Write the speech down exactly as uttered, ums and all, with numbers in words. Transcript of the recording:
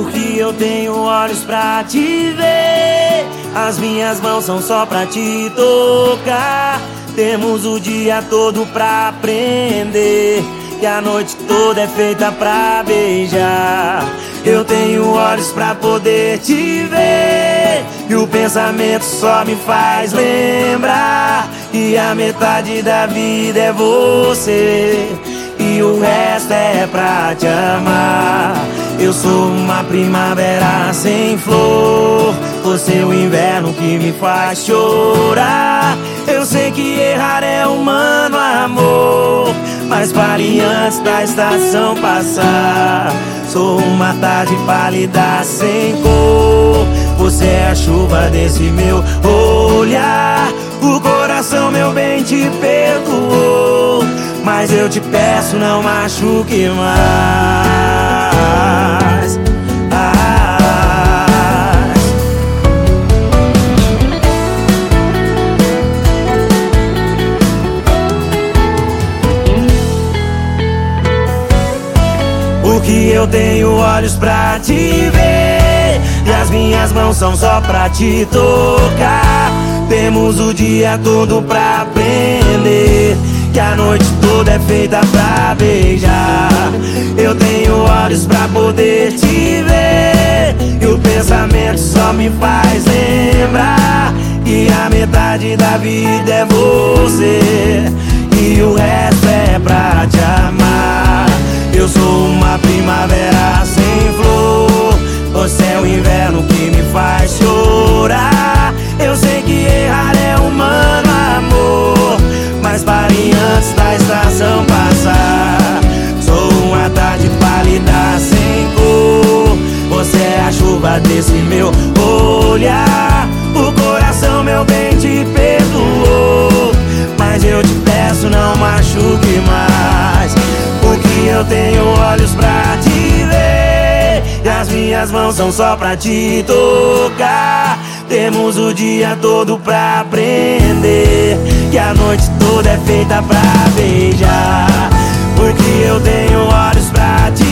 Porque eu tenho olhos pra te ver, as minhas mãos são só pra te tocar. Temos o dia todo pra aprender, que a noite toda é feita pra beijar. Eu tenho olhos pra poder te ver, e o pensamento só me faz lembrar que a metade da vida é você, e o resto é pra te amar. Eu sou uma primavera sem flor, você é o inverno que me faz chorar. Eu sei que errar é humano, amor, mas pare antes da estação passar. Sou uma tarde pálida sem cor, você é a chuva desse meu olhar. O coração, meu bem, te perdoou, mas eu te peço, não machuque mais. Ah. Porque eu tenho olhos pra te ver, e as minhas mãos são só pra te tocar. Temos o dia todo pra aprender, que a noite toda é feita pra beijar. Eu tenho olhos pra poder te ver, e o pensamento só me faz lembrar que a metade da vida é você, e o resto é pra te amar. Eu sou uma primavera sem flor, você é o inverno que me faz chorar. Eu sei que errar é humano, amor, mas pare antes da estação passar. Sou uma tarde pálida sem cor, você é a chuva desse meu olhar. O coração, meu bem, te perdoou, mas eu te peço, não machuque mais. Porque eu tenho olhos pra te ver, e as minhas mãos são só pra te tocar. Temos o dia todo pra aprender, que a noite toda é feita pra beijar. Porque eu tenho olhos pra te